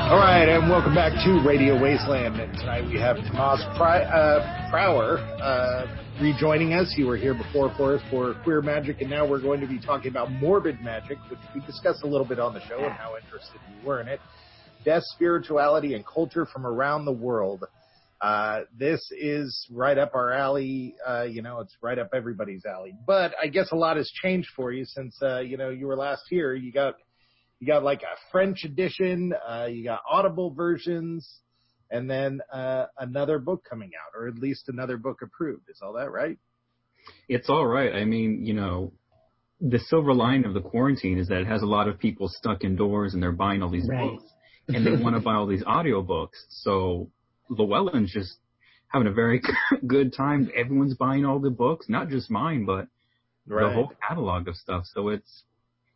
All right, and welcome back to Radio Wasteland. And tonight we have Tomas Prower rejoining us. You were here before for us for Queer Magic, and now we're going to be talking about morbid magic, which we discussed a little bit on the show and how interested you were in it. Death, spirituality, and culture from around the world. This is right up our alley. It's right up everybody's alley. But I guess a lot has changed for you since, you were last here. You got like a French edition, you got Audible versions, and then another book coming out, or at least another book approved. Is all that right? It's all right. I mean, the silver line of the quarantine is that it has a lot of people stuck indoors and they're buying all these books, and they want to buy all these audiobooks. So Llewellyn's just having a very good time. Everyone's buying all the books, not just mine, but the whole catalog of stuff. So it's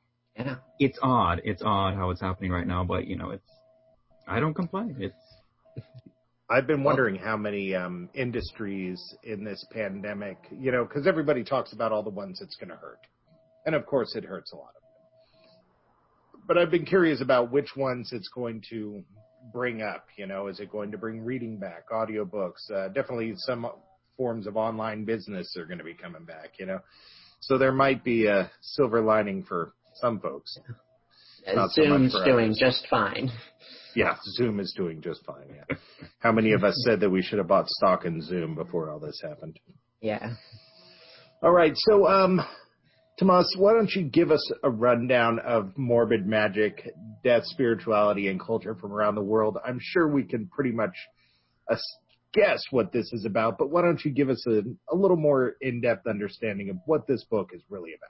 odd. It's odd how it's happening right now, but I don't complain. I've been wondering how many industries in this pandemic, because everybody talks about all the ones it's going to hurt. And of course it hurts a lot of them. But I've been curious about which ones it's going to bring up. Is it going to bring reading back, audiobooks? Definitely some forms of online business are going to be coming back, So there might be a silver lining for some folks. Zoom's doing just fine. Yeah, Zoom is doing just fine, yeah. How many of us said that we should have bought stock in Zoom before all this happened? Yeah. All right, so, Tomas, why don't you give us a rundown of morbid magic, death, spirituality, and culture from around the world? I'm sure we can pretty much guess what this is about, but why don't you give us a little more in-depth understanding of what this book is really about?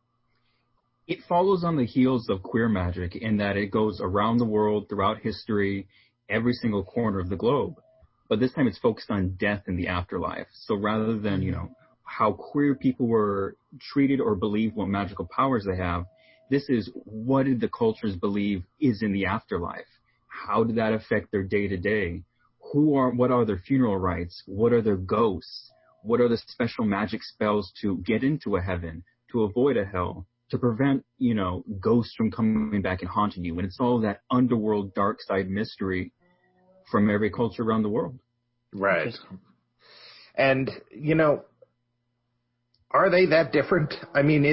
It follows on the heels of Queer Magic in that it goes around the world, throughout history, every single corner of the globe. But this time it's focused on death and the afterlife. So rather than, how queer people were treated or believed what magical powers they have, this is what did the cultures believe is in the afterlife? How did that affect their day-to-day? What are their funeral rites? What are their ghosts? What are the special magic spells to get into a heaven, to avoid a hell? To prevent, ghosts from coming back and haunting you. And it's all that underworld dark side mystery from every culture around the world. Right. And, are they that different? I mean,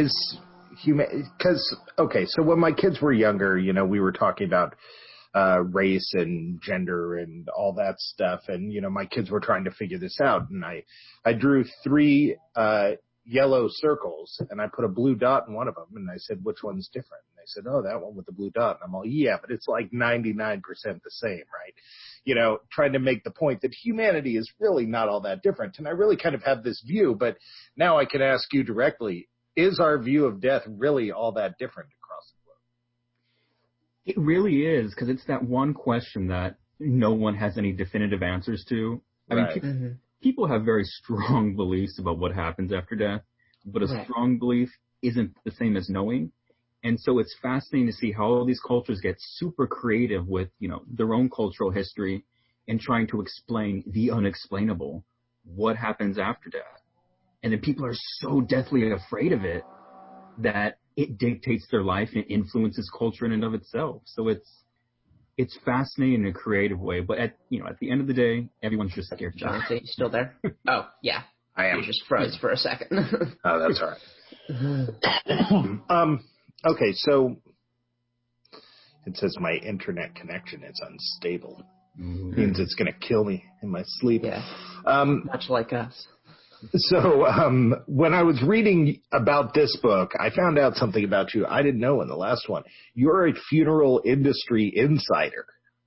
so when my kids were younger, we were talking about race and gender and all that stuff. And, my kids were trying to figure this out. And I drew 3 yellow circles, and I put a blue dot in one of them, and I said, which one's different? And they said, oh, that one with the blue dot. And I'm all, yeah, but it's like 99% the same, right? Trying to make the point that humanity is really not all that different. And I really kind of have this view, but now I can ask you directly, is our view of death really all that different across the globe? It really is, because it's that one question that no one has any definitive answers to. I mean, people have very strong beliefs about what happens after death, but a strong belief isn't the same as knowing. And so it's fascinating to see how all these cultures get super creative with, their own cultural history and trying to explain the unexplainable, what happens after death. And then people are so deathly afraid of it that it dictates their life and influences culture in and of itself. So it's fascinating in a creative way, but at the end of the day, everyone's just scared. Jonathan, you still there? Oh, yeah. I am. You just froze for a second. Oh, that's all right. Okay, so it says my internet connection is unstable. Mm-hmm. Means it's going to kill me in my sleep. Yeah. Much like us. So when I was reading about this book, I found out something about you I didn't know in the last one. You're a funeral industry insider.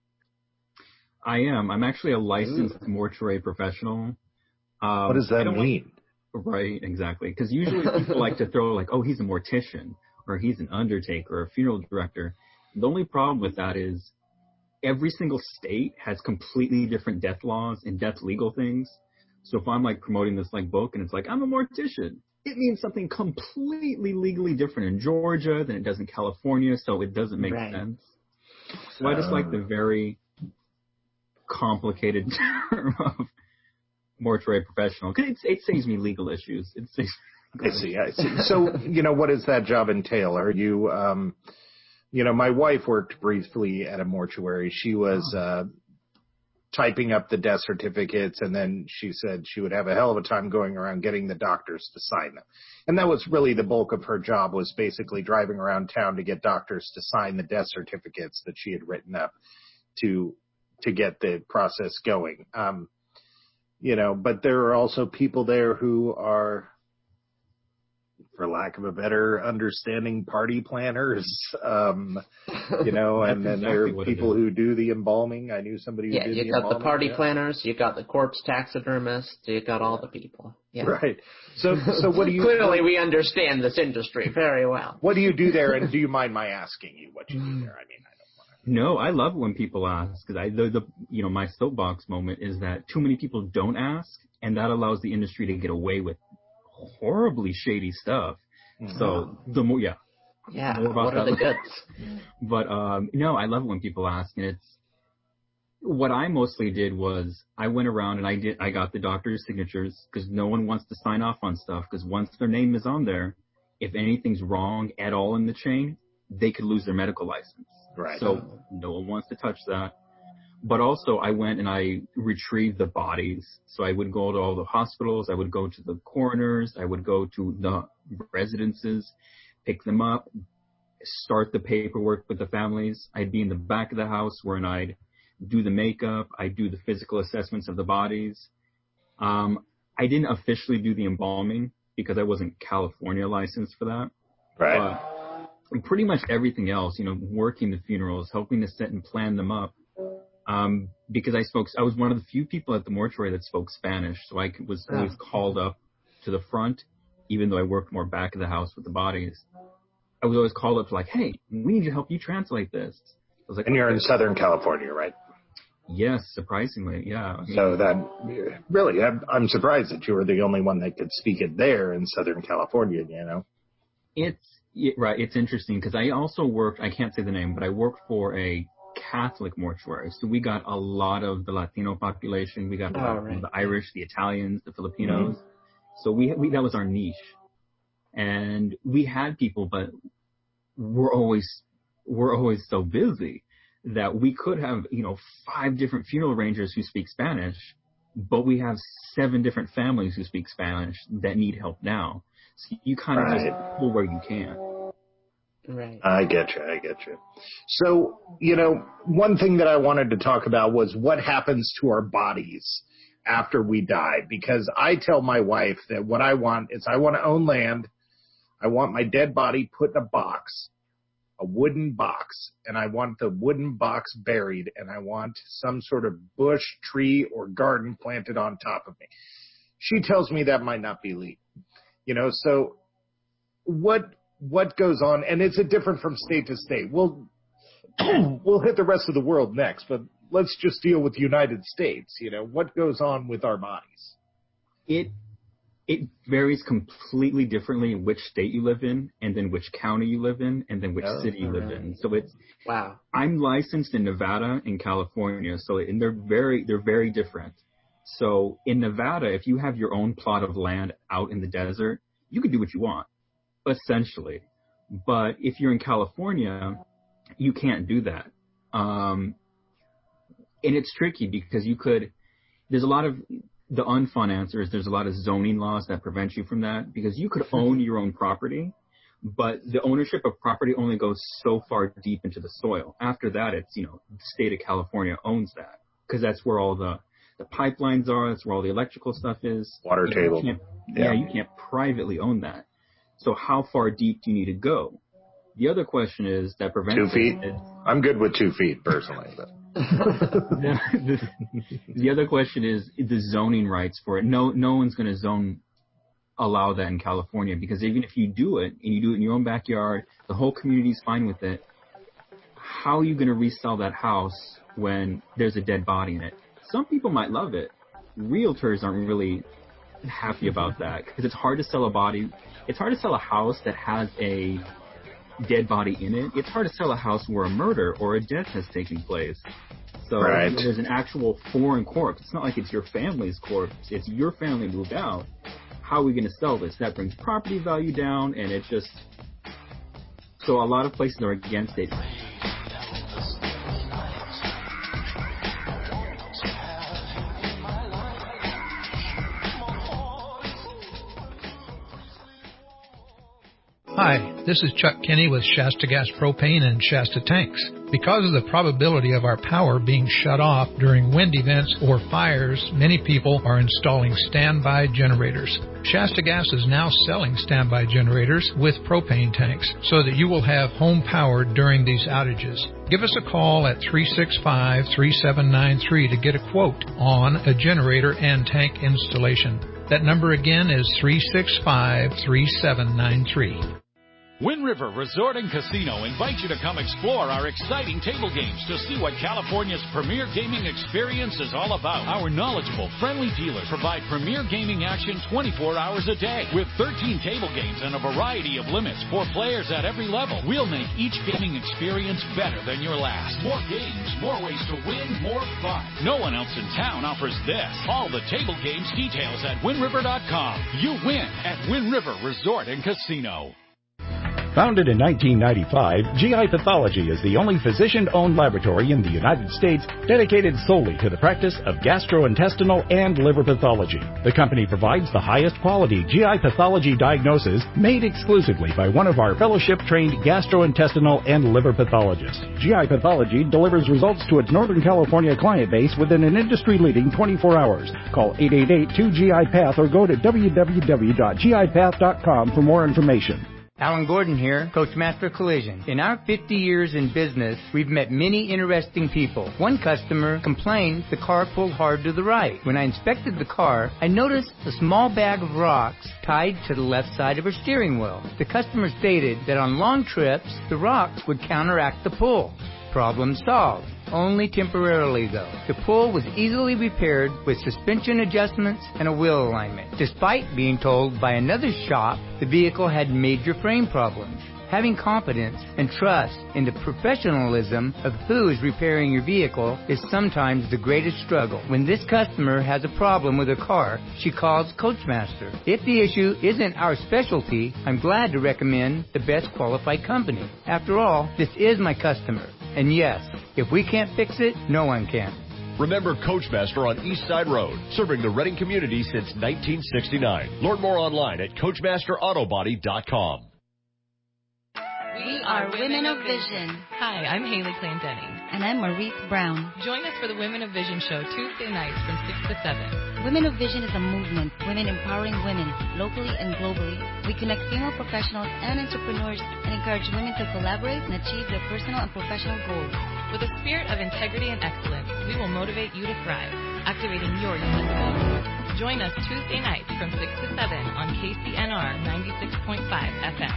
I am. I'm actually a licensed mortuary professional. What does that mean? Right, exactly. Because usually people like to throw like, oh, he's a mortician, or he's an undertaker, or a funeral director. The only problem with that is every single state has completely different death laws and death legal things. So if I'm like promoting this like book and it's like, I'm a mortician, it means something completely legally different in Georgia than it does in California. So it doesn't make sense. So I just like the very complicated term of mortuary professional. Cause it saves me legal issues. I see. So, what does that job entail? Are you, my wife worked briefly at a mortuary. She was typing up the death certificates, and then she said she would have a hell of a time going around getting the doctors to sign them. And that was really the bulk of her job, was basically driving around town to get doctors to sign the death certificates that she had written up to get the process going. But there are also people there who are, for lack of a better understanding, party planners, and then there are people who do the embalming. I knew somebody who did the embalming. Yeah, you got the party planners, you got the corpse taxidermists, you got all the people. Yeah. Right. So what do you... Clearly we understand this industry very well. What do you do there, and do you mind my asking you what you do there? I mean, I don't want to... No, I love when people ask, because my soapbox moment is that too many people don't ask, and that allows the industry to get away with horribly shady stuff. Mm-hmm. So the more, yeah, more about what are the goods? But no, I love when people ask, and it's what I mostly did was I went around and I got the doctor's signatures, because no one wants to sign off on stuff, because once their name is on there, if anything's wrong at all in the chain, they could lose their medical license. Right. So no one wants to touch that. But also, I went and I retrieved the bodies. So I would go to all the hospitals. I would go to the coroners. I would go to the residences, pick them up, start the paperwork with the families. I'd be in the back of the house where I'd do the makeup. I'd do the physical assessments of the bodies. I didn't officially do the embalming because I wasn't California licensed for that. Right. But pretty much everything else, working the funerals, helping to set and plan them up. Because I was one of the few people at the mortuary that spoke Spanish, so I was always called up to the front, even though I worked more back of the house with the bodies. I was always called up to hey, we need to help you translate this. I was like, and you're in Southern California, right? Yes, surprisingly, yeah. So that, really, I'm surprised that you were the only one that could speak it there in Southern California, Right, it's interesting, because I also worked, I can't say the name, but I worked for a Catholic mortuary. So we got a lot of the Latino population. We got the Irish, the Italians, the Filipinos. Mm-hmm. So we that was our niche. And we had people, but we're always so busy that we could have, 5 different funeral arrangers who speak Spanish, but we have 7 different families who speak Spanish that need help now. So you kind of just pull where you can. Right. I get you. So, one thing that I wanted to talk about was what happens to our bodies after we die. Because I tell my wife that what I want is I want to own land. I want my dead body put in a box, a wooden box, and I want the wooden box buried, and I want some sort of bush, tree, or garden planted on top of me. She tells me that might not be legal. So what goes on, and it's different from state to state. We'll hit the rest of the world next, but let's just deal with the United States. What goes on with our bodies? It varies completely differently in which state you live in, and then which county you live in, and then which city you live in. So wow. I'm licensed in Nevada and California, and they're very different. So in Nevada, if you have your own plot of land out in the desert, you can do what you want, essentially. But if you're in California, you can't do that. And it's tricky because there's a lot of, the unfun answer is there's a lot of zoning laws that prevent you from that, because you could own your own property, but the ownership of property only goes so far deep into the soil. After that, it's, the state of California owns that, because that's where all the pipelines are. That's where all the electrical stuff is. Water table. You can't privately own that. So how far deep do you need to go? The other question is that prevents 2 feet. I'm good with 2 feet personally. But. The other question is the zoning rights for it. No one's going to allow that in California, because even if you do it and you do it in your own backyard, the whole community's fine with it. How are you going to resell that house when there's a dead body in it? Some people might love it. Realtors aren't really happy about that, because it's hard to sell a body. It's hard to sell a house that has a dead body in it. It's hard to sell a house where a murder or a death has taken place. So there's an actual foreign corpse. It's not like it's your family's corpse. It's your family moved out. How are we going to sell this? That brings property value down, and it just So a lot of places are against it. Hi, this is Chuck Kinney with Shasta Gas Propane and Shasta Tanks. Because of the probability of our power being shut off during wind events or fires, many people are installing standby generators. Shasta Gas is now selling standby generators with propane tanks so that you will have home power during these outages. Give us a call at 365-3793 to get a quote on a generator and tank installation. That number again is 365-3793. Wind River Resort and Casino invites you to come explore our exciting table games to see what California's premier gaming experience is all about. Our knowledgeable, friendly dealers provide premier gaming action 24 hours a day with 13 table games and a variety of limits for players at every level. We'll make each gaming experience better than your last. More games, more ways to win, more fun. No one else in town offers this. All the table games details at WindRiver.com. You win at Wind River Resort and Casino. Founded in 1995, GI Pathology is the only physician-owned laboratory in the United States dedicated solely to the practice of gastrointestinal and liver pathology. The company provides the highest quality GI pathology diagnosis made exclusively by one of our fellowship-trained gastrointestinal and liver pathologists. GI Pathology delivers results to its Northern California client base within an industry-leading 24 hours. Call 888-2GI-PATH or go to www.gipath.com for more information. Alan Gordon here, Coachmaster Collision. In our 50 years in business, we've met many interesting people. One customer complained the car pulled hard to the right. When I inspected the car, I noticed a small bag of rocks tied to the left side of her steering wheel. The customer stated that on long trips, the rocks would counteract the pull. Problem solved. Only temporarily, though. The pull was easily repaired with suspension adjustments and a wheel alignment, despite being told by another shop the vehicle had major frame problems. Having confidence and trust in the professionalism of who is repairing your vehicle is sometimes the greatest struggle. When this customer has a problem with her car, she calls Coachmaster. If the issue isn't our specialty, I'm glad to recommend the best qualified company. After all, this is my customer. And yes, if we can't fix it, no one can. Remember Coachmaster on East Side Road, serving the Redding community since 1969. Learn more online at CoachmasterAutobody.com. We are Women of Vision. Hi, I'm Haley Clendenning. And I'm Maurice Brown. Join us for the Women of Vision show Tuesday nights from 6 to 7. Women of Vision is a movement, women empowering women, locally and globally. We connect female professionals and entrepreneurs and encourage women to collaborate and achieve their personal and professional goals. With a spirit of integrity and excellence, we will motivate you to thrive, activating your unique abilities. Join us Tuesday nights from 6 to 7 on KCNR 96.5 FM.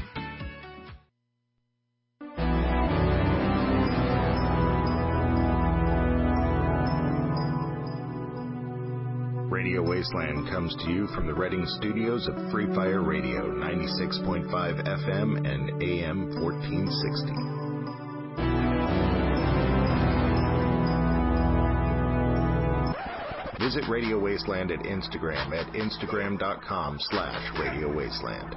Radio Wasteland comes to you from the Redding studios of Free Fire Radio, 96.5 FM and AM 1460. Visit Radio Wasteland at Instagram at instagram.com/Radio Wasteland.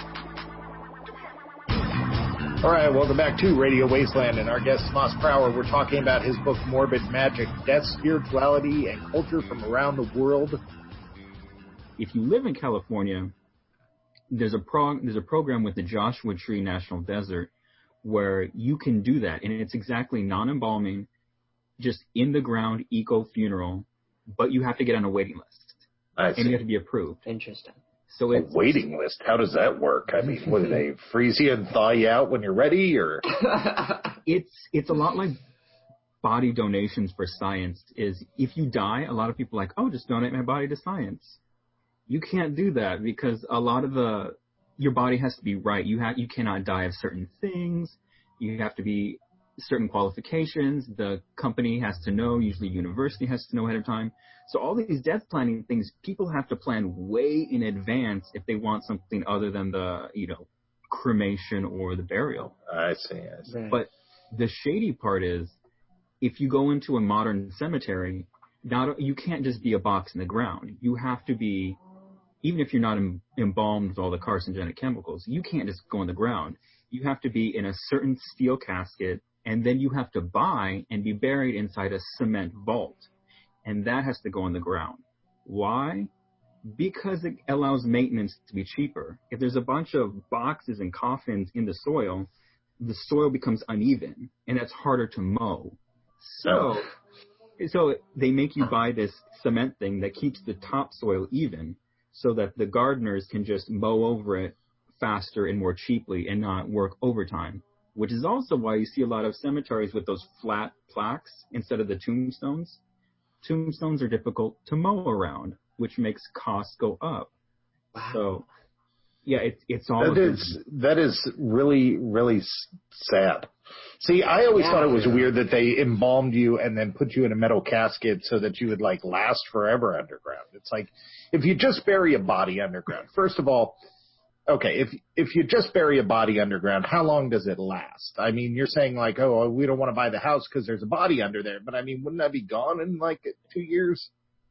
All right, welcome back to Radio Wasteland, and our guest, Tomas Prower. We're talking about his book, Morbid Magic, Death, Spirituality, and Culture from Around the World. If you live in California, there's a program with the Joshua Tree National Desert where you can do that, and it's exactly non-embalming, just in-the-ground eco-funeral, but you have to get on a waiting list. And you have to be approved. Interesting. So it's a waiting list. How does that work? I mean, what do they freeze you and thaw you out when you're ready, or? It's a lot like body donations for science. Is if you die, a lot of people are like, oh, just donate my body to science. You can't do that because a lot of your body has to be right. You cannot die of certain things. You have to be certain qualifications. The company has to know. Usually, university has to know ahead of time. So all these death planning things, people have to plan way in advance if they want something other than the, cremation or the burial. I see. Right. But the shady part is, if you go into a modern cemetery, you can't just be a box in the ground. You have to be, even if you're not embalmed with all the carcinogenic chemicals, you can't just go in the ground. you have to be in a certain steel casket, and then you have to buy and be buried inside a cement vault. And that has to go on the ground. Why? Because it allows maintenance to be cheaper. If there's a bunch of boxes and coffins in the soil becomes uneven, and that's harder to mow. So they make you buy this cement thing that keeps the topsoil even, so that the gardeners can just mow over it faster and more cheaply and not work overtime. Which is also why you see a lot of cemeteries with those flat plaques instead of the tombstones. Tombstones are difficult to mow around, which makes costs go up. Wow. So, yeah, it's all... That is really, really sad. See, I always thought it was weird that they embalmed you and then put you in a metal casket so that you would, like, last forever underground. It's like, if you just bury a body underground, first of all, okay, if you just bury a body underground, how long does it last? I mean, you're saying, like, oh, we don't want to buy the house because there's a body under there. But, I mean, wouldn't that be gone in, like, 2 years?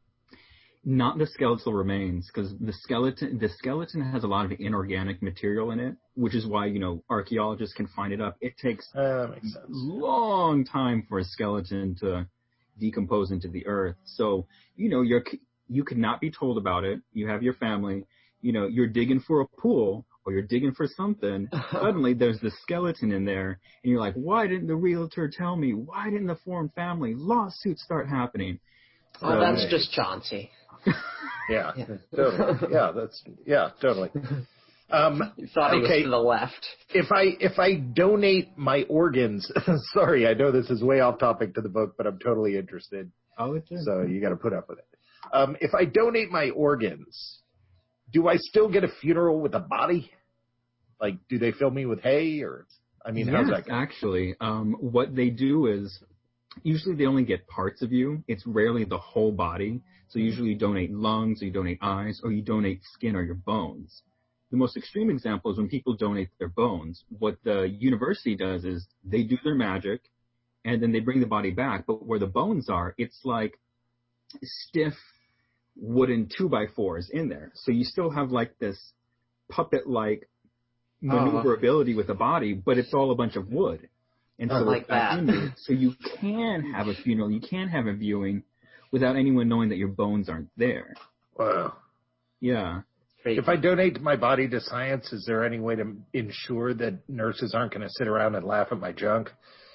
Not the skeletal remains, because the skeleton has a lot of inorganic material in it, which is why, archaeologists can find it up. It takes a long time for a skeleton to decompose into the earth. So, you could not be told about it. You have your family, you're digging for a pool or you're digging for something. Suddenly there's the skeleton in there, and you're like, why didn't the realtor tell me? Why didn't the foreign family? Lawsuits start happening. Oh, that's just Chauncey. Yeah, totally. Totally. You thought he was to the left. If I donate my organs, sorry, I know this is way off topic to the book, but I'm totally interested. Oh, it's in. So you got to put up with it. If I donate my organs, do I still get a funeral with a body? Like, do they fill me with hay, or how's that go? Actually, what they do is usually they only get parts of you. It's rarely the whole body. So usually you donate lungs, or you donate eyes, or you donate skin or your bones. The most extreme example is when people donate their bones. What the university does is they do their magic, and then they bring the body back. But where the bones are, it's like stiff wooden 2x4s in there. So you still have like this puppet-like maneuverability with the body, but it's all a bunch of wood. And so like that. So you can have a funeral, you can have a viewing without anyone knowing that your bones aren't there. Wow. Yeah. If I donate my body to science, is there any way to ensure that nurses aren't going to sit around and laugh at my junk?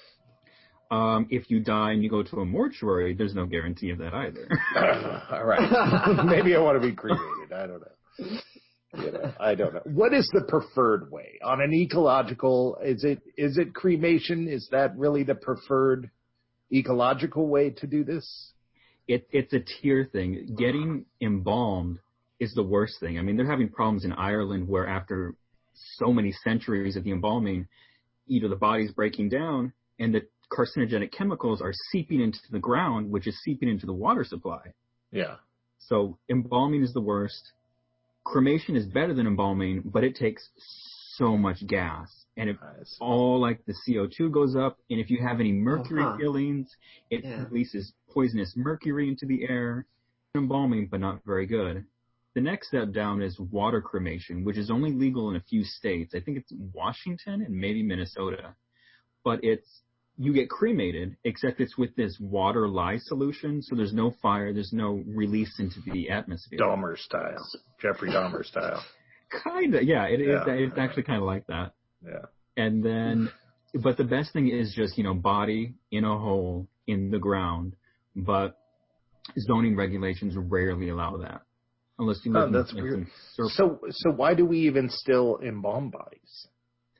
If you die and you go to a mortuary, there's no guarantee of that either. All right. Maybe I want to be cremated. I don't know. I don't know. What is the preferred way? On an ecological, is it cremation? Is that really the preferred ecological way to do this? It's a tier thing. Getting embalmed is the worst thing. I mean, they're having problems in Ireland where after so many centuries of the embalming, the body's breaking down and the carcinogenic chemicals are seeping into the ground, which is seeping into the water supply. Yeah. So embalming is the worst. Cremation is better than embalming, but it takes so much gas. And if all like the CO2 goes up, and if you have any mercury fillings, it releases poisonous mercury into the air. Embalming, but not very good. The next step down is water cremation, which is only legal in a few states. I think it's Washington and maybe Minnesota. But you get cremated, except it's with this water lye solution, so there's no fire, there's no release into the atmosphere. Dahmer style. Jeffrey Dahmer style. Kinda, yeah. It's actually kind of like that. Yeah. And then, but the best thing is just, body in a hole in the ground. But zoning regulations rarely allow that. Unless you live that's weird. So why do we even still embalm bodies?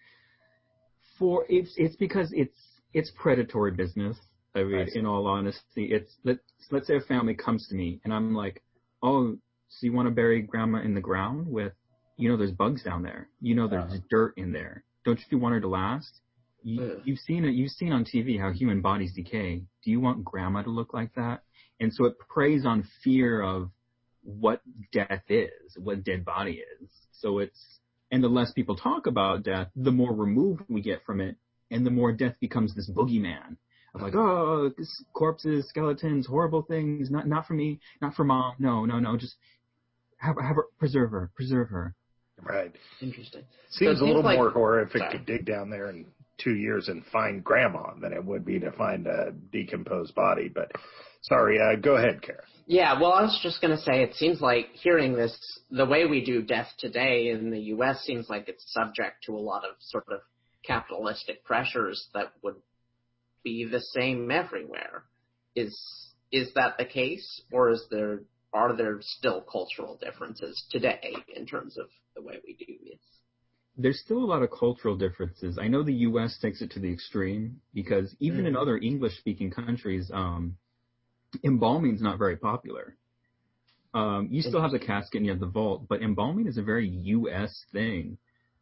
It's because it's predatory business. I mean, in all honesty, let's say a family comes to me and I'm like, oh, so you want to bury grandma in the ground with, there's bugs down there. There's dirt in there. Don't you want her to last? You've seen on TV how human bodies decay. Do you want grandma to look like that? And so it preys on fear of what death is, what dead body is. So and the less people talk about death, the more removed we get from it, and the more death becomes this boogeyman of like, oh, corpses, skeletons, horrible things, not for me, not for mom, no, just have her, preserve her. Right. Interesting. Seems so a little like, more horrific to dig down there in 2 years and find grandma than it would be to find a decomposed body. But sorry, go ahead, Kara. Yeah, well, I was just going to say, it seems like hearing this, the way we do death today in the U.S. seems like it's subject to a lot of sort of capitalistic pressures that would be the same everywhere. Is that the case, or are there still cultural differences today in terms of the way we do this? There's still a lot of cultural differences. I know the U.S. takes it to the extreme because even in other English-speaking countries, embalming is not very popular. You still have the casket and you have the vault, but embalming is a very U.S. thing.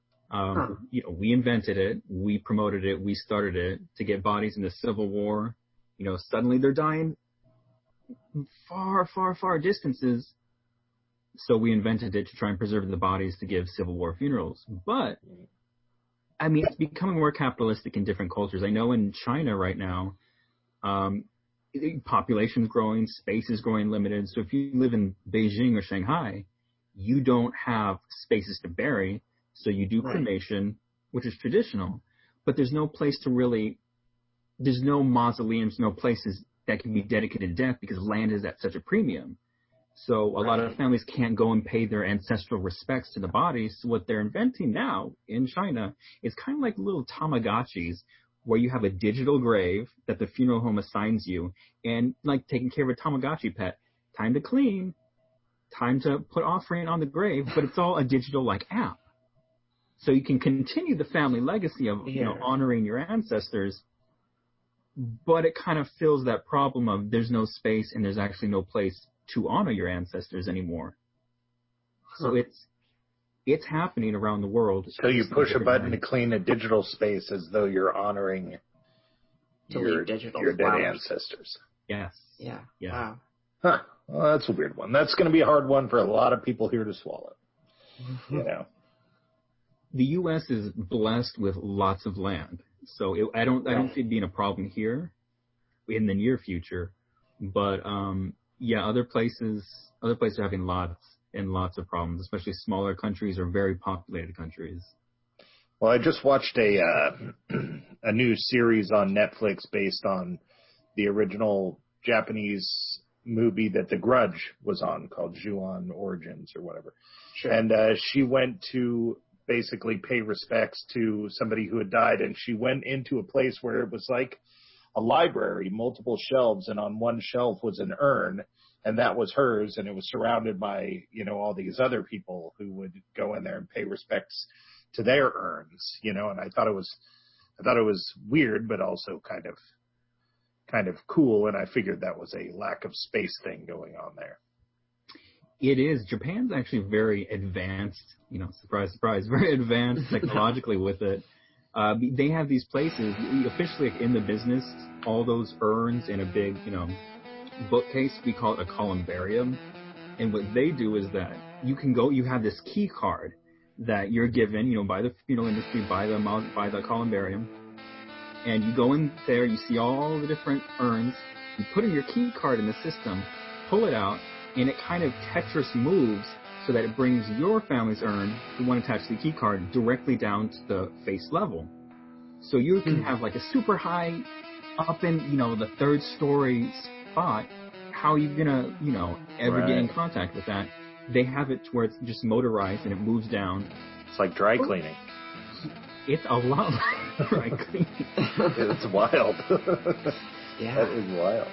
We invented it, we promoted it, we started it to get bodies in the Civil War. Suddenly they're dying far, far, far distances. So we invented it to try and preserve the bodies to give Civil War funerals. But, I mean, it's becoming more capitalistic in different cultures. I know in China right now, population's growing, space is growing limited. So if you live in Beijing or Shanghai, you don't have spaces to bury. So you do cremation, which is traditional. But there's no place there's no mausoleums, no places that can be dedicated to death because land is at such a premium. So a lot of families can't go and pay their ancestral respects to the bodies. So what they're inventing now in China is kind of like little Tamagotchis where you have a digital grave that the funeral home assigns you and like taking care of a Tamagotchi pet. Time to clean, time to put offering on the grave, but it's all a digital like app. So you can continue the family legacy of honoring your ancestors, but it kind of fills that problem of there's no space and there's actually no place to honor your ancestors anymore. So it's happening around the world. So you push a button to clean a digital space as though you're honoring your dead ancestors. Yes. Yeah. Wow. Huh. Well, that's a weird one. That's going to be a hard one for a lot of people here to swallow. The U.S. is blessed with lots of land, so I don't see it being a problem here in the near future. But other places are having lots and lots of problems, especially smaller countries or very populated countries. Well, I just watched a new series on Netflix based on the original Japanese movie that The Grudge was on, called Ju-on Origins or whatever. Sure. And she went to basically pay respects to somebody who had died, and she went into a place where it was like a library, multiple shelves, and on one shelf was an urn, and that was hers, and it was surrounded by, all these other people who would go in there and pay respects to their urns, and I thought it was weird, but also kind of cool, and I figured that was a lack of space thing going on there. It is. Japan's actually very advanced, surprise, surprise, very advanced technologically with it. They have these places, officially in the business, all those urns in a big, bookcase. We call it a columbarium. And what they do is that you can go, you have this key card that you're given, by the funeral industry, by the columbarium. And you go in there, you see all the different urns, you put in your key card in the system, pull it out, and it kind of Tetris moves so that it brings your family's urn, the one attached to the key card, directly down to the face level. So you can have like a super high up in, the third story spot. How are you going to, ever get in contact with that? They have it to where it's just motorized and it moves down. It's like dry cleaning. It's a lot like dry cleaning. It's wild. Yeah. That is wild.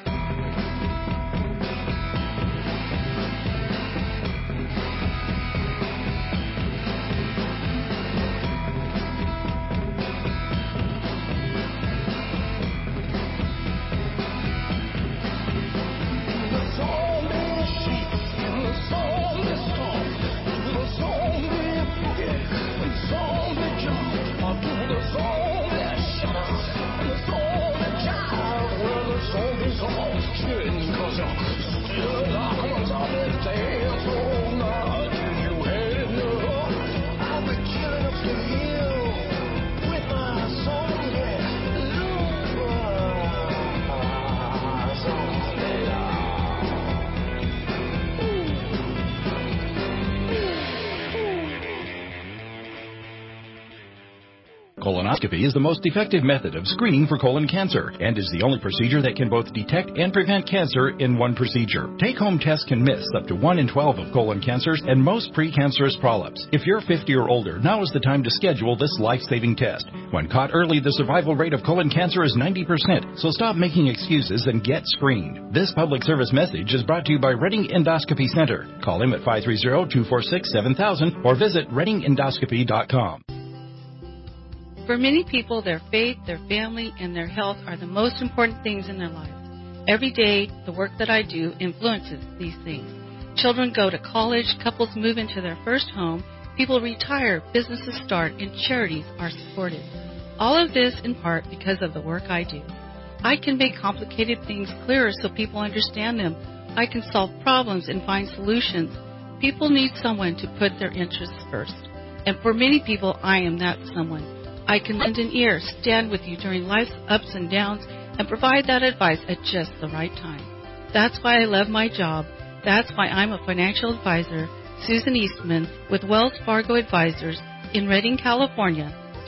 colonoscopy is the most effective method of screening for colon cancer and is the only procedure that can both detect and prevent cancer in one procedure. Take-home tests can miss up to 1 in 12 of colon cancers and most precancerous polyps. If you're 50 or older, now is the time to schedule this life-saving test. When caught early, the survival rate of colon cancer is 90%, so stop making excuses and get screened. This public service message is brought to you by Redding Endoscopy Center. Call him at 530-246-7000 or visit reddingendoscopy.com. For many people, their faith, their family, and their health are the most important things in their lives. Every day, the work that I do influences these things. Children go to college, couples move into their first home, people retire, businesses start, and charities are supported. All of this in part because of the work I do. I can make complicated things clearer so people understand them. I can solve problems and find solutions. People need someone to put their interests first. And for many people, I am that someone. I can lend an ear, stand with you during life's ups and downs, and provide that advice at just the right time. That's why I love my job. That's why I'm a financial advisor, Susan Eastman, with Wells Fargo Advisors in Redding, California,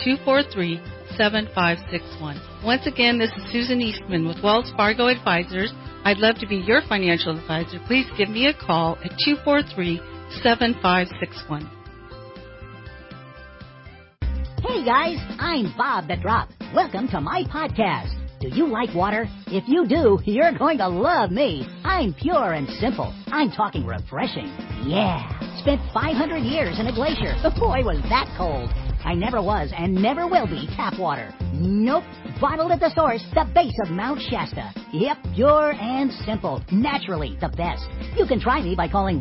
243-7561. Once again, this is Susan Eastman with Wells Fargo Advisors. I'd love to be your financial advisor. Please give me a call at 243-7561. Hey guys, I'm Bob the Drop. Welcome to my podcast. Do you like water? If you do, you're going to love me. I'm pure and simple. I'm talking refreshing. Yeah. Spent 500 years in a glacier. Boy, was that cold. I never was and never will be tap water. Nope. Bottled at the source, the base of Mount Shasta. Yep, pure and simple. Naturally the best. You can try me by calling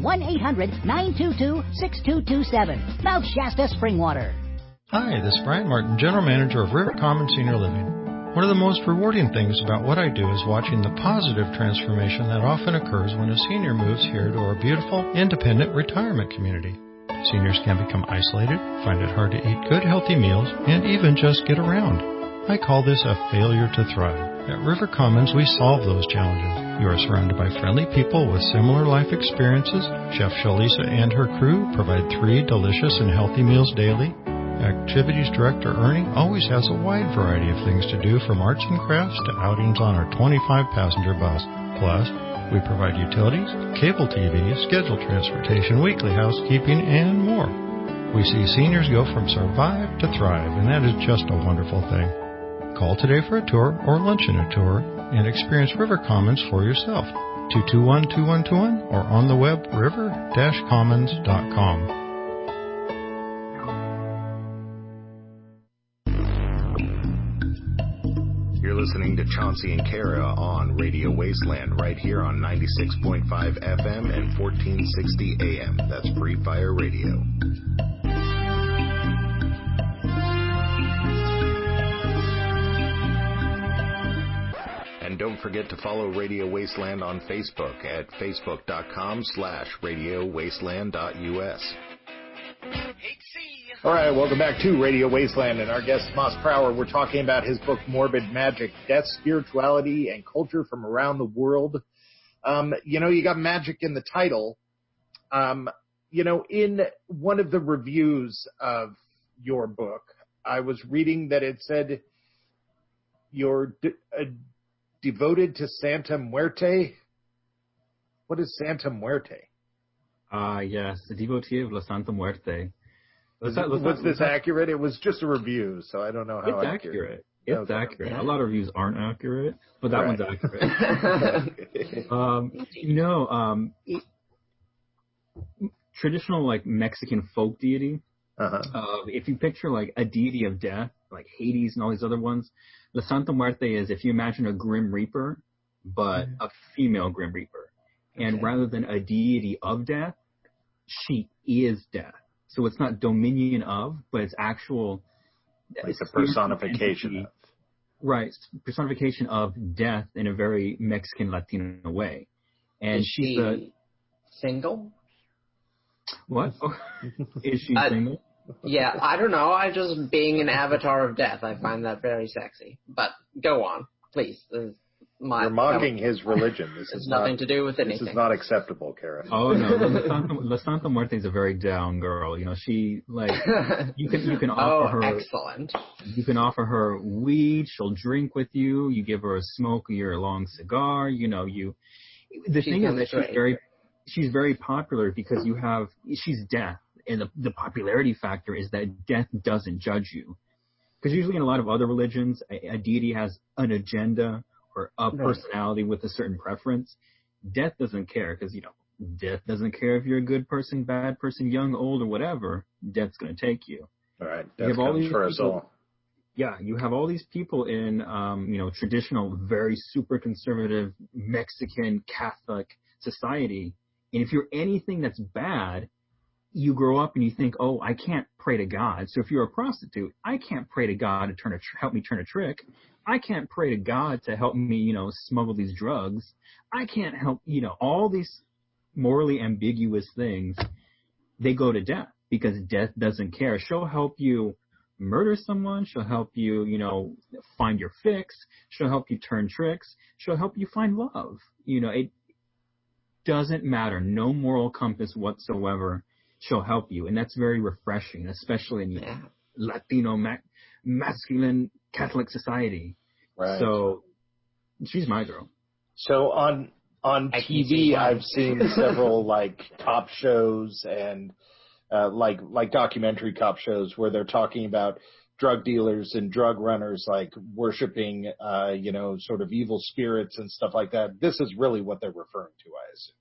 1-800-922-6227. Mount Shasta Spring Water. Hi, this is Brian Martin, General Manager of River Commons Senior Living. One of the most rewarding things about what I do is watching the positive transformation that often occurs when a senior moves here to our beautiful, independent retirement community. Seniors can become isolated, find it hard to eat good, healthy meals, and even just get around. I call this a failure to thrive. At River Commons, we solve those challenges. You are surrounded by friendly people with similar life experiences. Chef Shalisa and her crew provide 3 delicious and healthy meals daily. Activities Director Ernie always has a wide variety of things to do, from arts and crafts to outings on our 25-passenger bus. Plus, we provide utilities, cable TV, scheduled transportation, weekly housekeeping, and more. We see seniors go from survive to thrive, and that is just a wonderful thing. Call today for a tour or lunch in a tour and experience River Commons for yourself. 221-2121 or on the web river-commons.com. You're listening to Chauncey and Kara on Radio Wasteland right here on 96.5 FM and 1460 AM. That's Free Fire Radio. And don't forget to follow Radio Wasteland on Facebook at facebook.com/radiowasteland.us. All right, welcome back to Radio Wasteland, and our guest, Tomas Prower. We're talking about his book, Morbid Magic, Death, Spirituality, and Culture from Around the World. You got magic in the title. In one of the reviews of your book, I was reading that it said you're devoted to Santa Muerte. What is Santa Muerte? Yes, the devotee of La Santa Muerte. Was this accurate? It was just a review, so I don't know how accurate. It's accurate. A lot of reviews aren't accurate, but that one's accurate. Traditional Mexican folk deity. If you picture a deity of death, like Hades and all these other ones, La Santa Muerte is, if you imagine a Grim Reaper, but a female Grim Reaper. And rather than a deity of death, she is death. So it's not dominion of, but it's actual... It's a personification of. Right. Personification of death in a very Mexican Latino way. And is she single? What? Is she single? Yeah, I don't know. I just, being an avatar of death, I find that very sexy. But go on, please. You're mocking his religion. This has nothing to do with anything. This is not acceptable, Kara. Oh no, La Santa Muerte is a very down girl. You know, she you can offer her. Excellent. You can offer her weed. She'll drink with you. You give her a smoke a year-long cigar. You know, The thing is that she's very popular because she's death, and the popularity factor is that death doesn't judge you. Because usually in a lot of other religions, a deity has an agenda or a personality with a certain preference. Death doesn't care because, death doesn't care if you're a good person, bad person, young, old, or whatever. Death's going to take you. All right. Death comes for us all. Yeah, you have all these people in, traditional, very super conservative Mexican Catholic society. And if you're anything that's bad, you grow up and you think, oh, I can't pray to God. So if you're a prostitute, I can't pray to God to help me turn a trick. I can't pray to God to help me, smuggle these drugs. I can't help, all these morally ambiguous things, they go to death because death doesn't care. She'll help you murder someone. She'll help you, find your fix. She'll help you turn tricks. She'll help you find love. It doesn't matter. No moral compass whatsoever. She'll help you, and that's very refreshing, especially in Latino masculine Catholic society. Right. So she's my girl. So on TV, I've seen several cop shows and like documentary cop shows where they're talking about drug dealers and drug runners worshiping sort of evil spirits and stuff like that. This is really what they're referring to, I assume.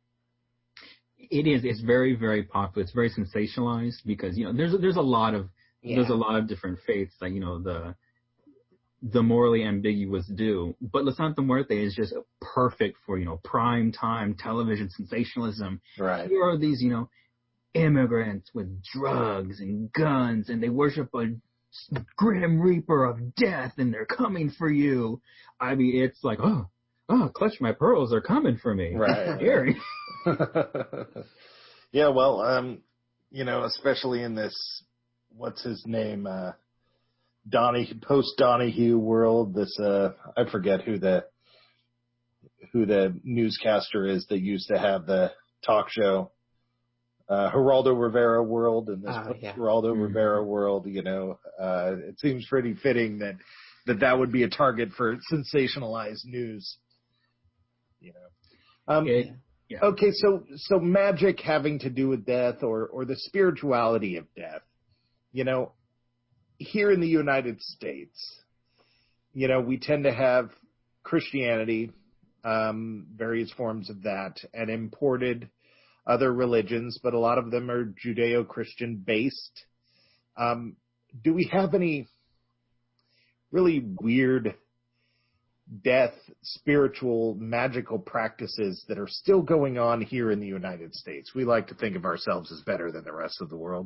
It is. It's very, very popular. It's very sensationalized because there's a lot of different faiths that the morally ambiguous do. But La Santa Muerte is just perfect for prime time television sensationalism. Right. Here are these immigrants with drugs and guns, and they worship a grim reaper of death, and they're coming for you. I mean, it's like clutch my pearls, they're coming for me. Right. Scary. Yeah, well, especially in this, what's his name, post Donahue world. This, I forget who the newscaster is that used to have the talk show. Geraldo Rivera world, and this Geraldo Rivera world. It seems pretty fitting that would be a target for sensationalized news. Okay, so magic having to do with death or the spirituality of death, here in the United States, we tend to have Christianity, various forms of that, and imported other religions, but a lot of them are Judeo-Christian based. Do we have any really weird death, spiritual, magical practices that are still going on here in the United States? We like to think of ourselves as better than the rest of the world.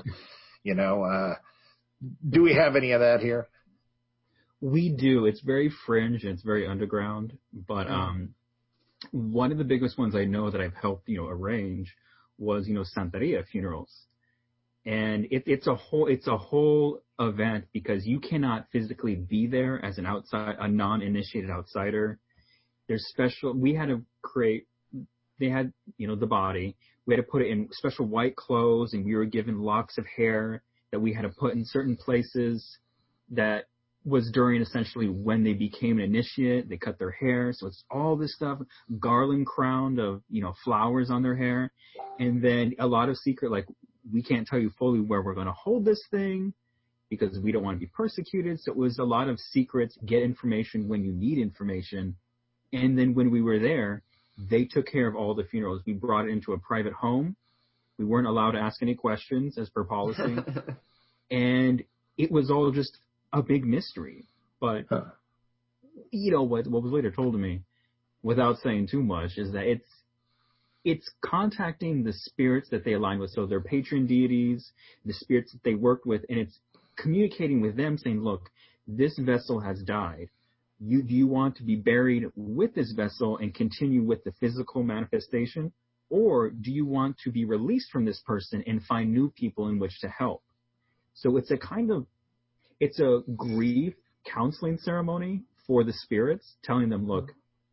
Do we have any of that here? We do. It's very fringe and it's very underground. But one of the biggest ones I know that I've helped, arrange was, Santeria funerals. And it's a whole event because you cannot physically be there as a non-initiated outsider. We had to create, they had, the body. We had to put it in special white clothes, and we were given locks of hair that we had to put in certain places that was during essentially when they became an initiate. They cut their hair. So it's all this stuff, garland crowned of, flowers on their hair. And then a lot of secret, we can't tell you fully where we're going to hold this thing because we don't want to be persecuted. So it was a lot of secrets, get information when you need information. And then when we were there, they took care of all the funerals. We brought it into a private home. We weren't allowed to ask any questions as per policy. And it was all just a big mystery. But, what was later told to me, without saying too much, is that it's contacting the spirits that they align with. So their patron deities, the spirits that they worked with, and it's communicating with them saying, look, this vessel has died. Do you want to be buried with this vessel and continue with the physical manifestation? Or do you want to be released from this person and find new people in which to help? So it's a grief counseling ceremony for the spirits, telling them, look,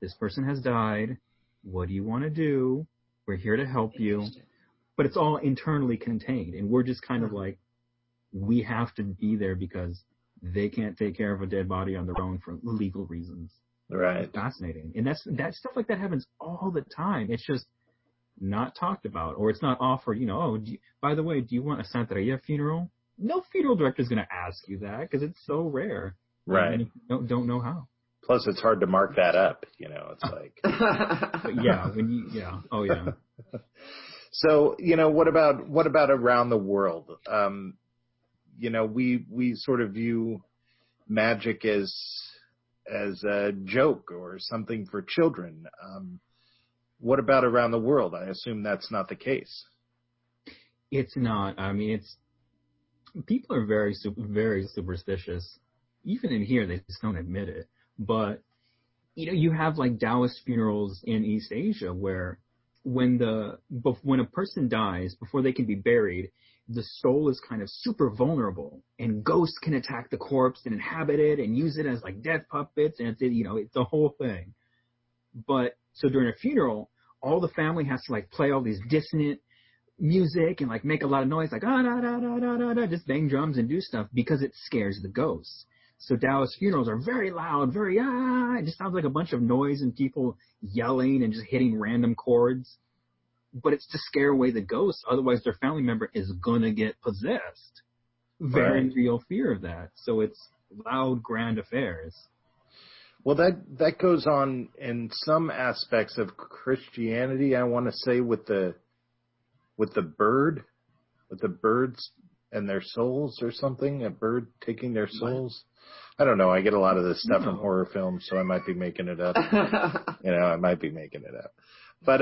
this person has died. What do you want to do? We're here to help you. But it's all internally contained. And we're just kind of like, we have to be there because they can't take care of a dead body on their own for legal reasons. Right. It's fascinating. And that stuff like that happens all the time. It's just not talked about, or it's not offered, by the way, do you want a Santeria funeral? No funeral director is going to ask you that because it's so rare. Right. And you don't know how. Plus, it's hard to mark that up. It's like. But yeah. Oh, yeah. So, what about around the world? We sort of view magic as a joke or something for children. What about around the world? I assume that's not the case. It's not. I mean, people are very, very superstitious. Even in here, they just don't admit it. But, you have like Taoist funerals in East Asia where when a person dies, before they can be buried, the soul is kind of super vulnerable, and ghosts can attack the corpse and inhabit it and use it as like death puppets, and it's the whole thing. But so during a funeral, all the family has to like play all these dissonant music and like make a lot of noise, like just bang drums and do stuff because it scares the ghosts. So Taoist funerals are very loud, very it just sounds like a bunch of noise and people yelling and just hitting random chords. But it's to scare away the ghosts, otherwise their family member is gonna get possessed. Very real fear of that. So it's loud, grand affairs. Well, that goes on in some aspects of Christianity. I want to say with the birds and their souls or something. A bird taking their souls. I don't know. I get a lot of this stuff from horror films, so I might be making it up. I might be making it up. But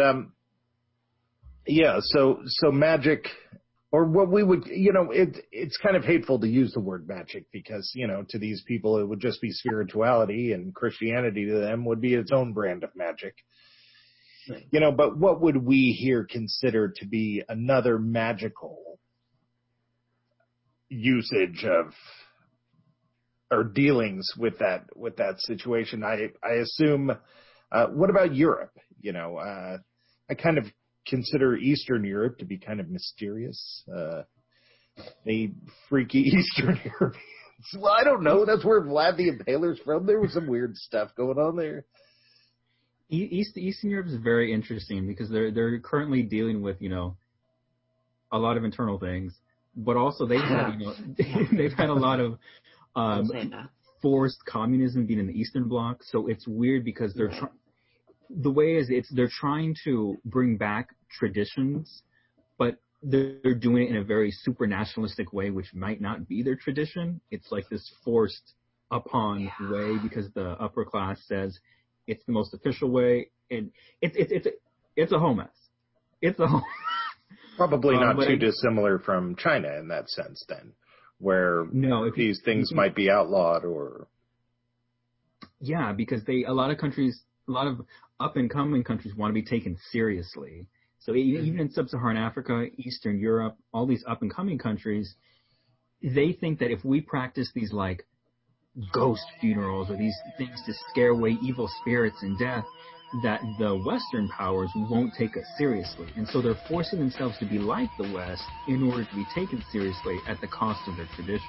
so magic. Or what we would, it's kind of hateful to use the word magic because, to these people it would just be spirituality, and Christianity to them would be its own brand of magic. Right. But what would we here consider to be another magical usage of or dealings with that situation? I assume, what about Europe? I kind of consider Eastern Europe to be kind of mysterious. They freaky Eastern Europeans. Well, I don't know. That's where Vlad the Impaler's from. There was some weird stuff going on there. Eastern Europe is very interesting because they're currently dealing with a lot of internal things, but also they've had they've had a lot of forced communism being in the Eastern Bloc. So it's weird because they're they're trying to bring back traditions, but they're doing it in a very super nationalistic way, which might not be their tradition. It's like this forced upon way because the upper class says it's the most official way, and it's a whole mess. It's a whole probably not too dissimilar from China in that sense, then, where these things might be outlawed or. Yeah, because a lot of up-and-coming countries want to be taken seriously. So even in sub-Saharan Africa, Eastern Europe, all these up-and-coming countries, they think that if we practice these, like, ghost funerals or these things to scare away evil spirits and death, that the Western powers won't take us seriously. And so they're forcing themselves to be like the West in order to be taken seriously at the cost of their traditions.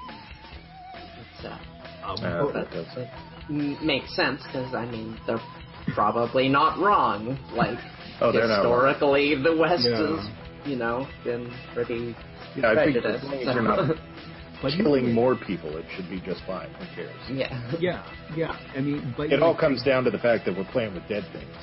That makes sense, because, they're probably not wrong. Like, historically, the West has, been pretty prejudiced. I think you're not killing more people, it should be just fine. Who cares? Yeah. But it all comes down to the fact that we're playing with dead things,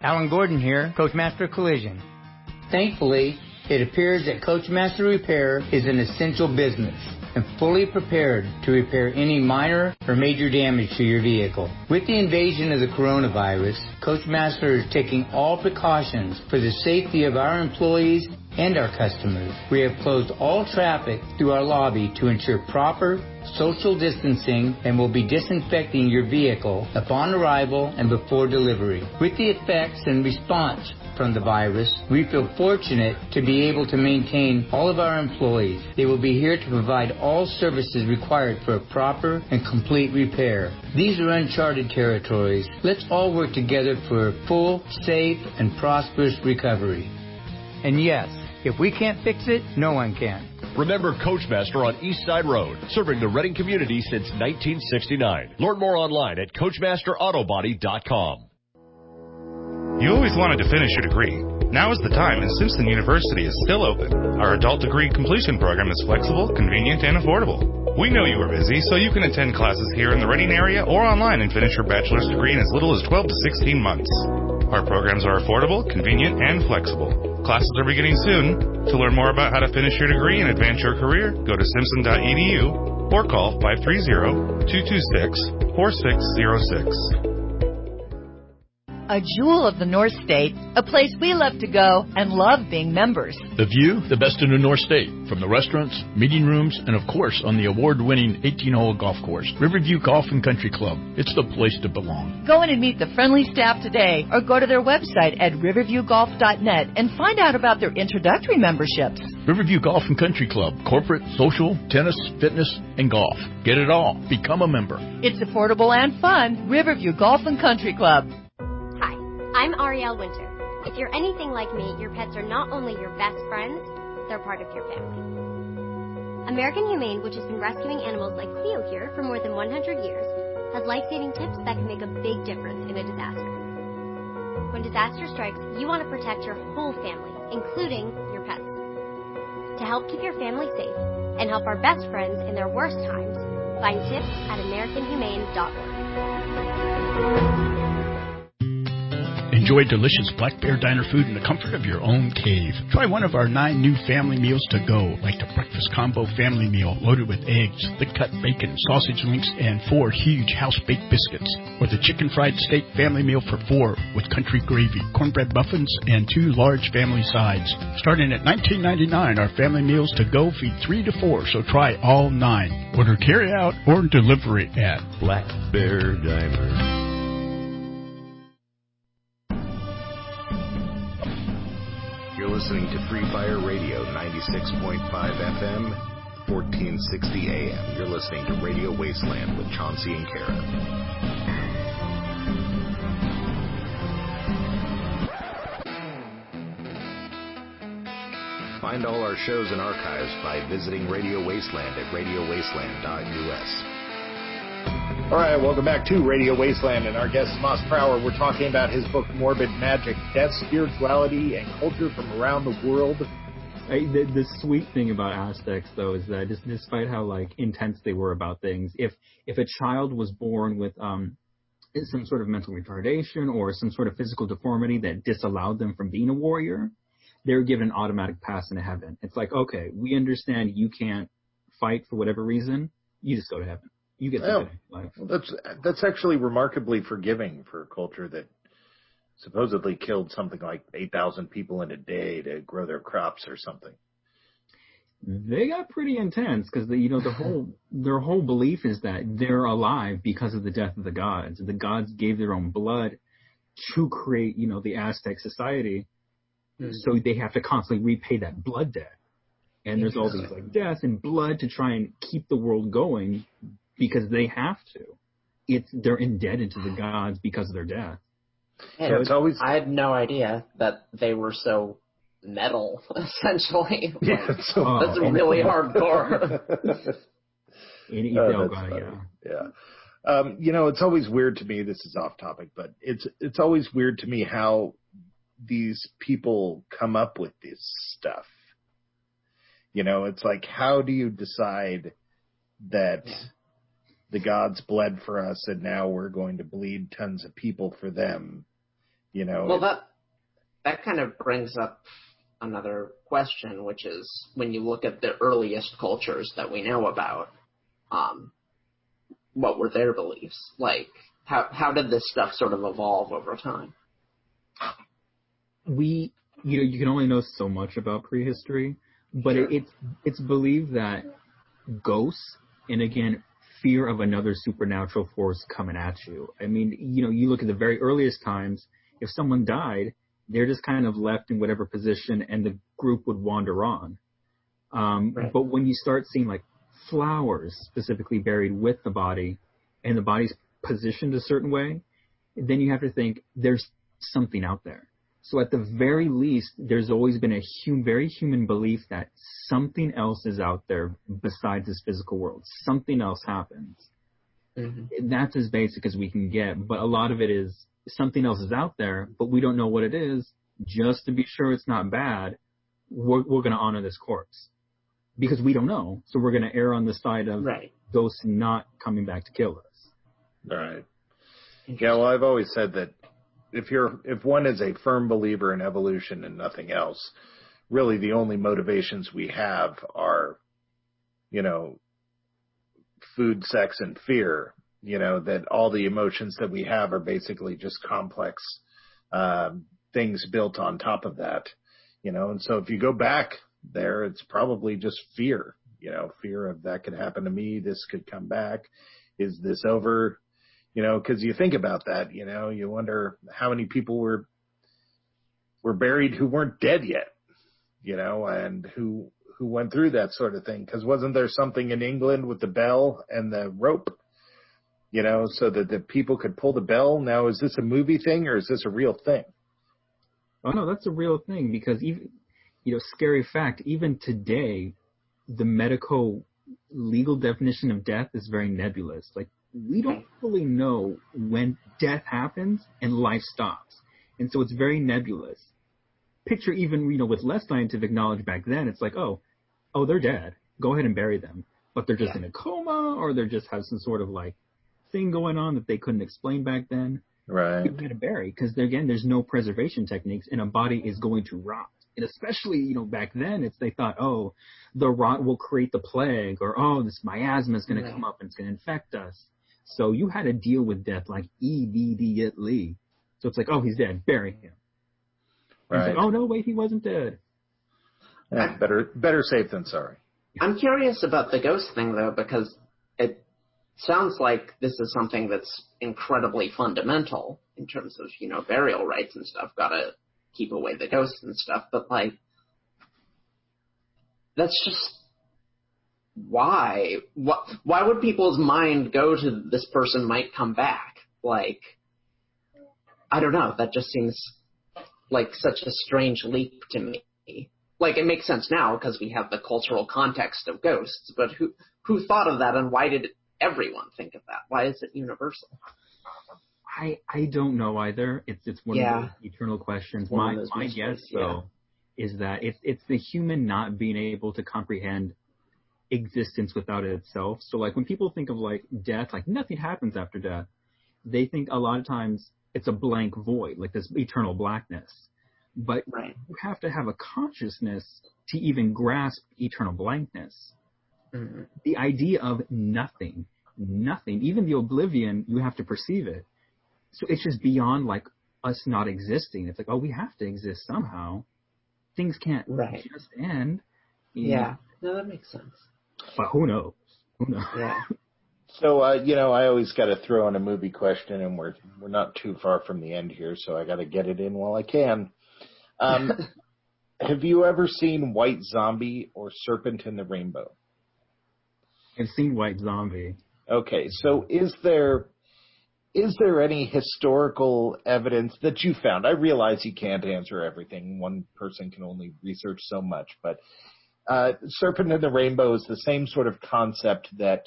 Alan Gordon here, Coachmaster Collision. Thankfully, it appears that Coachmaster Repair is an essential business and fully prepared to repair any minor or major damage to your vehicle. With the invasion of the coronavirus, Coachmaster is taking all precautions for the safety of our employees and our customers. We have closed all traffic through our lobby to ensure proper social distancing and will be disinfecting your vehicle upon arrival and before delivery. With the effects and response from the virus, we feel fortunate to be able to maintain all of our employees. They will be here to provide all services required for a proper and complete repair. These are uncharted territories. Let's all work together for a full, safe, and prosperous recovery. And yes, if we can't fix it, no one can. Remember Coachmaster on East Side Road, serving the Reading community since 1969. Learn more online at CoachmasterAutoBody.com. You always wanted to finish your degree. Now is the time, and Simpson University is still open. Our adult degree completion program is flexible, convenient, and affordable. We know you are busy, so you can attend classes here in the Reading area or online and finish your bachelor's degree in as little as 12 to 16 months. Our programs are affordable, convenient, and flexible. Classes are beginning soon. To learn more about how to finish your degree and advance your career, go to simpson.edu or call 530-226-4606. A jewel of the North State, a place we love to go and love being members. The view, the best in the North State, from the restaurants, meeting rooms, and of course on the award-winning 18-hole golf course, Riverview Golf and Country Club. It's the place to belong. Go in and meet the friendly staff today or go to their website at riverviewgolf.net and find out about their introductory memberships. Riverview Golf and Country Club, corporate, social, tennis, fitness, and golf. Get it all. Become a member. It's affordable and fun. Riverview Golf and Country Club. I'm Arielle Winter. If you're anything like me, your pets are not only your best friends, they're part of your family. American Humane, which has been rescuing animals like Cleo here for more than 100 years, has life-saving tips that can make a big difference in a disaster. When disaster strikes, you want to protect your whole family, including your pets. To help keep your family safe and help our best friends in their worst times, find tips at AmericanHumane.org. Enjoy delicious Black Bear Diner food in the comfort of your own cave. Try one of our 9 new family meals to go, like the Breakfast Combo Family Meal loaded with eggs, thick-cut bacon, sausage links, and 4 huge house-baked biscuits. Or the Chicken Fried Steak Family Meal for 4 with country gravy, cornbread muffins, and 2 large family sides. Starting at $19.99, our family meals to go feed 3 to 4, so try all 9. Order carry-out or delivery at Black Bear Diner. You're listening to Free Fire Radio 96.5 FM, 1460 AM. You're listening to Radio Wasteland with Chauncey and Kara. Find all our shows and archives by visiting Radio Wasteland at radiowasteland.us. All right, welcome back to Radio Wasteland, and our guest, Tomas Prower. We're talking about his book, Morbid Magic, Death, Spirituality, and Culture from Around the World. The sweet thing about Aztecs, though, is that despite how, intense they were about things, if a child was born with some sort of mental retardation or some sort of physical deformity that disallowed them from being a warrior, they were given an automatic pass into heaven. It's like, okay, we understand you can't fight for whatever reason, you just go to heaven. You get to life. Well, that's actually remarkably forgiving for a culture that supposedly killed something like 8,000 people in a day to grow their crops or something. They got pretty intense because their whole belief is that they're alive because of the death of the gods. The gods gave their own blood to create, the Aztec society, so they have to constantly repay that blood debt. And there's all these death and blood to try and keep the world going. Because they have to. They're indebted to the gods because of their death. Yeah, I had no idea that they were so metal, essentially. Yeah, that's really hardcore. It's always weird to me, this is off topic, but it's always weird to me how these people come up with this stuff. It's like, how do you decide that the gods bled for us and now we're going to bleed tons of people for them? Well, that kind of brings up another question, which is when you look at the earliest cultures that we know about, what were their beliefs? Like, how did this stuff sort of evolve over time? You can only know so much about prehistory, but Sure. it's believed that ghosts, and again, fear of another supernatural force coming at you. I mean, you look at the very earliest times, if someone died, they're just kind of left in whatever position and the group would wander on. Right. But when you start seeing like flowers specifically buried with the body and the body's positioned a certain way, then you have to think there's something out there. So at the very least, there's always been a very human belief that something else is out there besides this physical world. Something else happens. Mm-hmm. That's as basic as we can get. But a lot of it is something else is out there, but we don't know what it is. Just to be sure it's not bad, we're going to honor this corpse. Because we don't know. So we're going to err on the side of ghosts not coming back to kill us. Right. Yeah, well, I've always said that if one is a firm believer in evolution and nothing else, really the only motivations we have are, food, sex, and fear. That all the emotions that we have are basically just complex things built on top of that. And so if you go back there, it's probably just fear. Fear of that could happen to me. This could come back. Is this over? Because you think about that, you wonder how many people were buried who weren't dead yet, and who went through that sort of thing. Because wasn't there something in England with the bell and the rope, so that the people could pull the bell? Now, is this a movie thing or is this a real thing? Oh, no, that's a real thing because even, scary fact, even today, the medical legal definition of death is very nebulous. Like, we don't fully know when death happens and life stops. And so it's very nebulous. Picture even, with less scientific knowledge back then, it's like, oh, they're dead. Go ahead and bury them. But they're just in a coma, or they just have some sort of like thing going on that they couldn't explain back then. Right. You gotta bury, because again, there's no preservation techniques and a body is going to rot. And especially, back then, they thought, oh, the rot will create the plague, or, oh, this miasma is going to come up and it's going to infect us. So you had to deal with death like immediately. So it's like, oh, he's dead. Bury him. Right. It's like, oh, no, wait, he wasn't dead. Yeah, better safe than sorry. I'm curious about the ghost thing, though, because it sounds like this is something that's incredibly fundamental in terms of, burial rites and stuff. Gotta keep away the ghosts and stuff. But, like, that's just... Why? Why would people's mind go to this person might come back? Like, I don't know. That just seems like such a strange leap to me. Like, it makes sense now because we have the cultural context of ghosts, but who thought of that, and why did everyone think of that? Why is it universal? I don't know either. It's one of those eternal questions. My guess, though, is that it's the human not being able to comprehend existence without it itself. So like when people think of like death, like nothing happens after death, they think a lot of times it's a blank void, like this eternal blackness. But you have to have a consciousness to even grasp eternal blankness. Mm-hmm. The idea of nothing, even the oblivion, you have to perceive it. So it's just beyond like us not existing. It's like, oh, we have to exist somehow. Things can't just end. Yeah, no, that makes sense. But who knows? Yeah. So, I always got to throw in a movie question, and we're not too far from the end here, so I got to get it in while I can. Have you ever seen White Zombie or Serpent in the Rainbow? I've seen White Zombie. Okay, so is there any historical evidence that you found? I realize you can't answer everything. One person can only research so much, but Serpent in the Rainbow is the same sort of concept that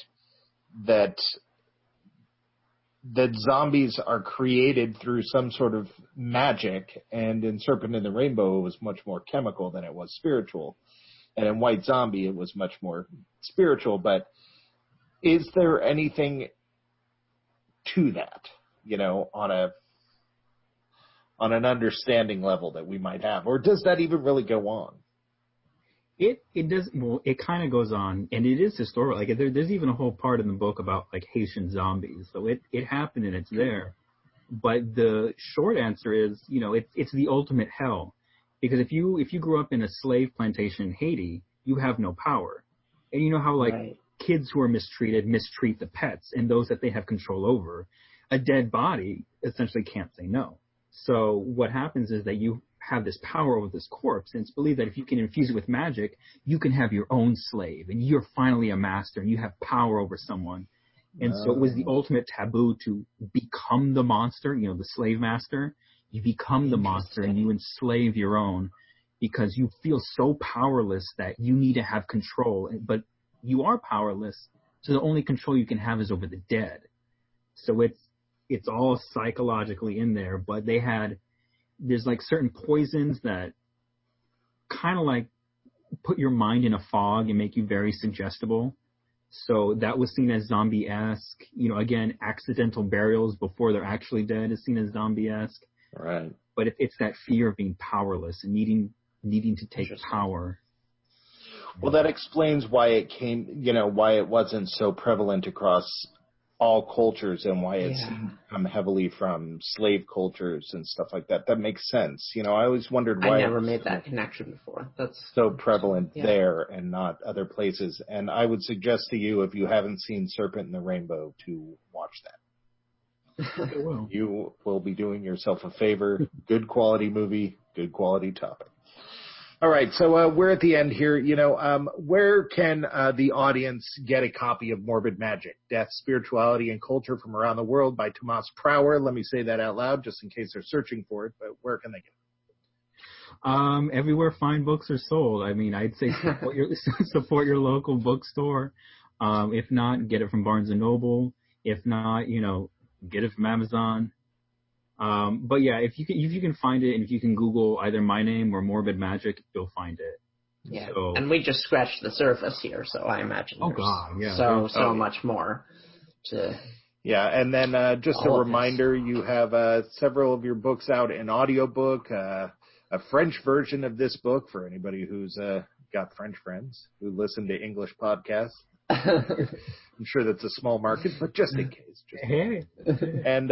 zombies are created through some sort of magic, and in Serpent in the Rainbow it was much more chemical than it was spiritual, and in White Zombie it was much more spiritual. But is there anything to that, on an understanding level that we might have? Or does that even really go on? It does. Well, it kind of goes on, and it is historical. Like there's even a whole part in the book about like Haitian zombies. So it happened and it's there. But the short answer is, it's the ultimate hell, because if you grew up in a slave plantation in Haiti, you have no power, and you know how kids who are mistreated mistreat the pets and those that they have control over. A dead body essentially can't say no. So what happens is that you have this power over this corpse, and it's believed that if you can infuse it with magic, you can have your own slave, and you're finally a master, and you have power over someone. And so it was the ultimate taboo to become the monster, the slave master. You become the monster, and you enslave your own, because you feel so powerless that you need to have control. But you are powerless, so the only control you can have is over the dead. So it's all psychologically in there, but there's like certain poisons that kind of like put your mind in a fog and make you very suggestible. So that was seen as zombie-esque. Again, accidental burials before they're actually dead is seen as zombie-esque. Right. But it's that fear of being powerless and needing to take power. Well, that explains why it why it wasn't so prevalent across all cultures, and why it's come heavily from slave cultures and stuff like that. That makes sense. I always wondered why I never made that connection before. That's so prevalent there and not other places. And I would suggest to you, if you haven't seen Serpent in the Rainbow, to watch that. You will be doing yourself a favor. Good quality movie, good quality topic. All right, so we're at the end here. Where can the audience get a copy of Morbid Magic, Death, Spirituality, and Culture from Around the World by Tomas Prower? Let me say that out loud just in case they're searching for it, but where can they get it? Everywhere fine books are sold. I mean, I'd say support your local bookstore. If not, get it from Barnes & Noble. If not, get it from Amazon. But yeah, if you can find it, and if you can Google either my name or Morbid Magic, you'll find it. Yeah, and we just scratched the surface here, so I imagine so much more to. Yeah, and then just a reminder, you have several of your books out in audiobook, a French version of this book for anybody who's got French friends who listen to English podcasts. I'm sure that's a small market, but just in case. And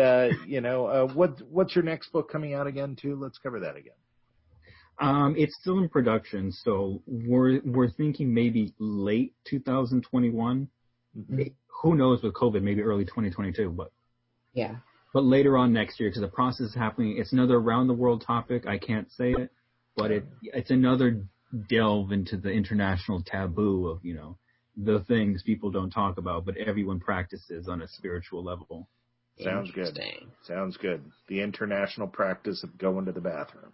what's your next book coming out again too? Let's cover that again. It's still in production, so we're thinking maybe late 2021. Mm-hmm. Who knows with COVID? Maybe early 2022. But But later on next year, because the process is happening. It's another around the world topic. I can't say it, but it's another delve into the international taboo of the things people don't talk about, but everyone practices on a spiritual level. Sounds good. Sounds good. The international practice of going to the bathroom.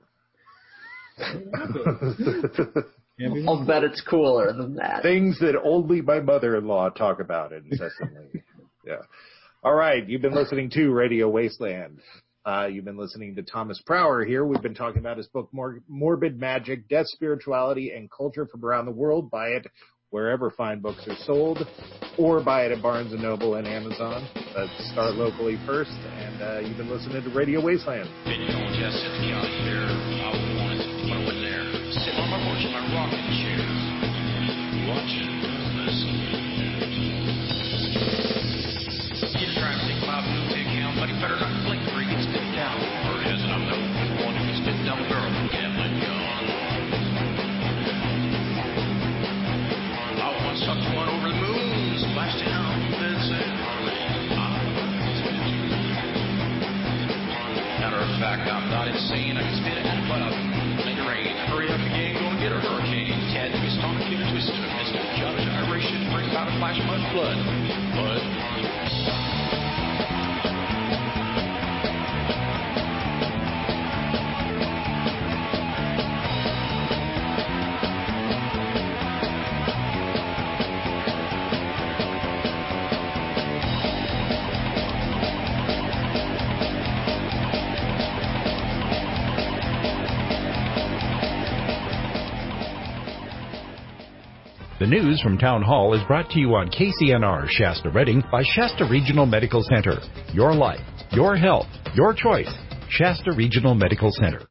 I'll bet it's cooler than that. Things that only my mother-in-law talk about incessantly. Yeah. All right. You've been listening to Radio Wasteland. You've been listening to Tomas Prower here. We've been talking about his book, Morbid Magic, Death, Spirituality, and Culture from Around the World. Buy it wherever fine books are sold, or buy it at Barnes & Noble and Amazon. Let's start locally first, and you've been listening to Radio Wasteland. Sitting on my porch in my rocking chair, watching, listening. Kid trying to take my blue tick down, but he better not blink or he gets spit down. Or it isn't, I'm no one who can spit down a girl who can't let go. I once sucked one over the moon, splashed down, then said, matter of fact, I'm not insane, I can spit it out, but I'll make it rain. Hurry up again, gonna get a hurricane. Cat niggas talking, get a twisted, a missile, judge, gyration, bring about a flash of mud flood. But The news from Town Hall is brought to you on KCNR Shasta Redding by Shasta Regional Medical Center. Your life, your health, your choice. Shasta Regional Medical Center.